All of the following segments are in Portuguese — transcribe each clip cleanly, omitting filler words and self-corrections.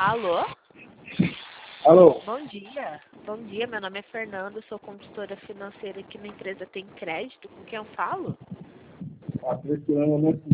Alô? Alô? Bom dia. Bom dia, meu nome é Fernanda, sou consultora financeira aqui na empresa Tem Crédito. Com quem eu falo? Patrícia Lema, né?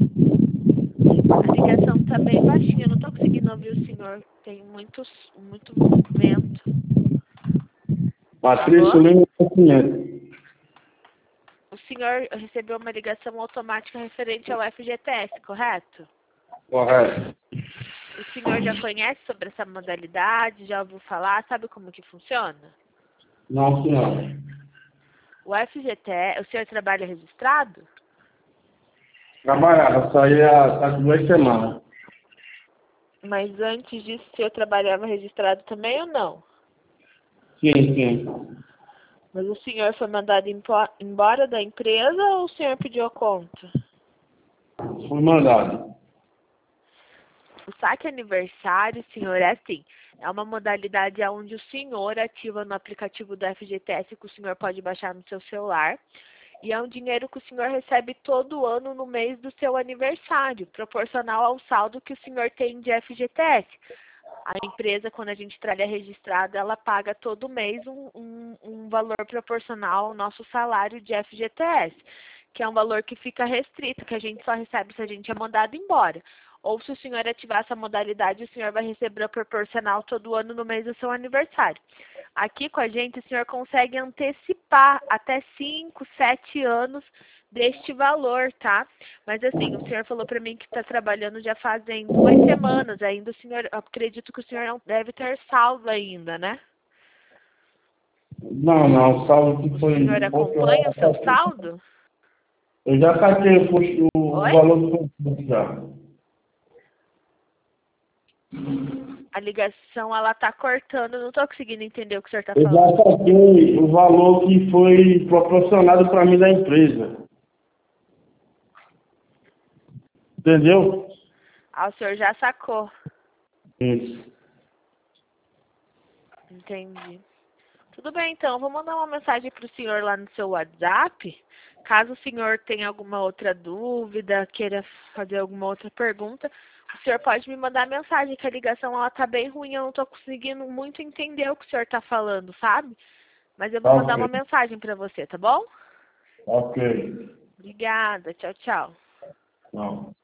A ligação tá bem baixinha, eu não tô conseguindo ouvir o senhor. Tem muito vento. Patrícia Alô? Lema, conhece. O senhor recebeu uma ligação automática referente ao FGTS, correto? Correto. O senhor já conhece sobre essa modalidade? Já ouviu falar? Sabe como que funciona? Não, senhora. O FGTS, o senhor trabalha registrado? Trabalhava, saí há 2 semanas. Mas antes disso, o senhor trabalhava registrado também ou não? Sim, sim. Mas o senhor foi mandado embora da empresa ou o senhor pediu a conta? Fui mandado. O saque aniversário, senhor, é assim. É uma modalidade onde o senhor ativa no aplicativo do FGTS que o senhor pode baixar no seu celular. E é um dinheiro que o senhor recebe todo ano no mês do seu aniversário, proporcional ao saldo que o senhor tem de FGTS. A empresa, quando a gente trabalha registrada, ela paga todo mês um valor proporcional ao nosso salário de FGTS, que é um valor que fica restrito, que a gente só recebe se a gente é mandado embora. Ou se o senhor ativar essa modalidade, o senhor vai receber a proporcional todo ano no mês do seu aniversário. Aqui com a gente, o senhor consegue antecipar até 5, 7 anos deste valor, tá? Mas assim, o senhor falou para mim que está trabalhando já fazem 2 semanas ainda. O senhor, eu acredito que o senhor não deve ter saldo ainda, né? Não, o saldo que O foi... senhor acompanha o seu saldo? Eu já saquei o Oi? valor do concurso já. A ligação, ela tá cortando, não tô conseguindo entender o que o senhor tá Eu já falando. saquei o valor que foi proporcionado para mim da empresa. Entendeu? Ah, o senhor já sacou. Isso. Entendi. Tudo bem, então. Eu vou mandar uma mensagem para o senhor lá no seu WhatsApp. Caso o senhor tenha alguma outra dúvida, queira fazer alguma outra pergunta, o senhor pode me mandar mensagem, que a ligação ela tá bem ruim, eu não estou conseguindo muito entender o que o senhor está falando, sabe? Mas eu vou mandar uma Ok. mensagem para você, tá bom? Ok. Obrigada. Tchau, tchau. Não.